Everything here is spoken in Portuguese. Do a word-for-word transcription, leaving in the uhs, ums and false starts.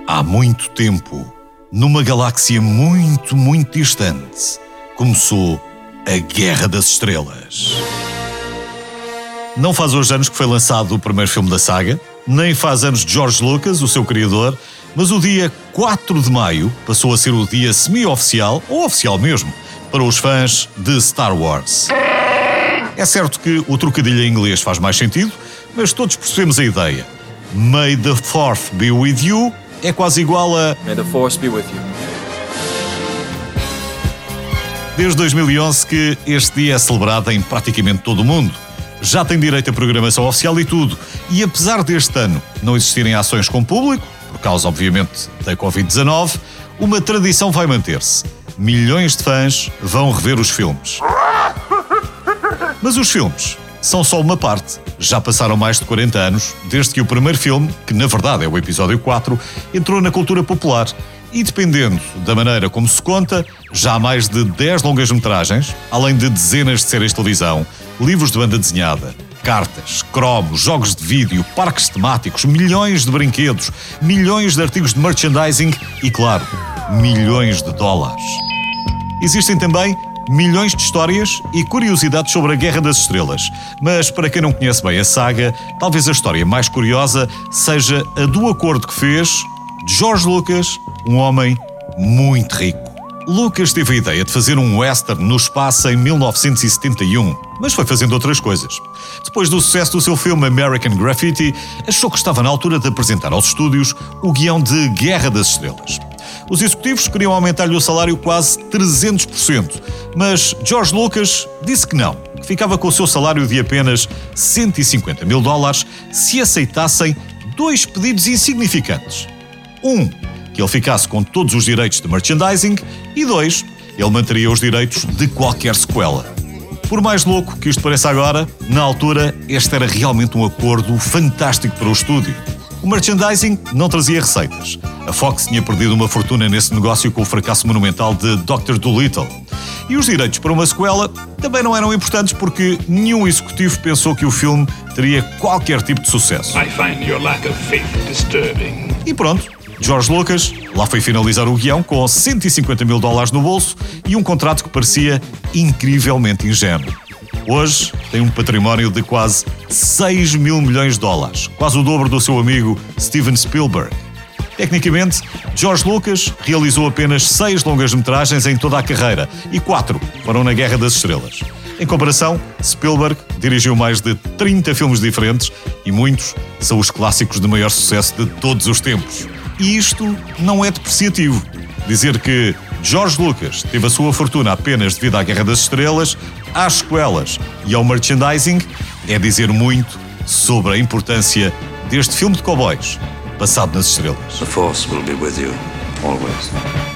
Há muito tempo, numa galáxia muito, muito distante, começou a Guerra das Estrelas. Não faz hoje anos que foi lançado o primeiro filme da saga, nem faz anos de George Lucas, o seu criador, mas o dia quatro de maio passou a ser o dia semi-oficial, ou oficial mesmo, para os fãs de Star Wars. É certo que o trocadilho em inglês faz mais sentido, mas todos percebemos a ideia. May the Fourth be with you é quase igual a May the Force be with you. Desde dois mil e onze que este dia é celebrado em praticamente todo o mundo. Já tem direito a programação oficial e tudo. E apesar deste ano não existirem ações com público, por causa, obviamente, da covid dezanove, uma tradição vai manter-se. Milhões de fãs vão rever os filmes. Mas os filmes são só uma parte. Já passaram mais de quarenta anos desde que o primeiro filme, que na verdade é o episódio quatro, entrou na cultura popular. E dependendo da maneira como se conta, já há mais de dez longas-metragens, além de dezenas de séries de televisão, livros de banda desenhada, cartas, cromos, jogos de vídeo, parques temáticos, milhões de brinquedos, milhões de artigos de merchandising e, claro, milhões de dólares. Existem também milhões de histórias e curiosidades sobre a Guerra das Estrelas, mas para quem não conhece bem a saga, talvez a história mais curiosa seja a do acordo que fez George Lucas, um homem muito rico. Lucas teve a ideia de fazer um western no espaço em mil novecentos e setenta e um, mas foi fazendo outras coisas. Depois do sucesso do seu filme American Graffiti, achou que estava na altura de apresentar aos estúdios o guião de Guerra das Estrelas. Os executivos queriam aumentar-lhe o salário quase trezentos por cento, mas George Lucas disse que não, que ficava com o seu salário de apenas cento e cinquenta mil dólares se aceitassem dois pedidos insignificantes. Um, que ele ficasse com todos os direitos de merchandising, e dois, ele manteria os direitos de qualquer sequela. Por mais louco que isto pareça agora, na altura este era realmente um acordo fantástico para o estúdio. O merchandising não trazia receitas. A Fox tinha perdido uma fortuna nesse negócio com o fracasso monumental de doutor Dolittle. E os direitos para uma sequela também não eram importantes porque nenhum executivo pensou que o filme teria qualquer tipo de sucesso. I find your lack of faith disturbing. E pronto, George Lucas lá foi finalizar o guião com cento e cinquenta mil dólares no bolso e um contrato que parecia incrivelmente ingênuo. Hoje tem um património de quase seis mil milhões de dólares, quase o dobro do seu amigo Steven Spielberg. Tecnicamente, George Lucas realizou apenas seis longas-metragens em toda a carreira e quatro foram na Guerra das Estrelas. Em comparação, Spielberg dirigiu mais de trinta filmes diferentes e muitos são os clássicos de maior sucesso de todos os tempos. E isto não é depreciativo. Dizer que George Lucas teve a sua fortuna apenas devido à Guerra das Estrelas, às sequelas e ao merchandising é dizer muito sobre a importância deste filme de cowboys passado nas estrelas. The Force will be with you, always.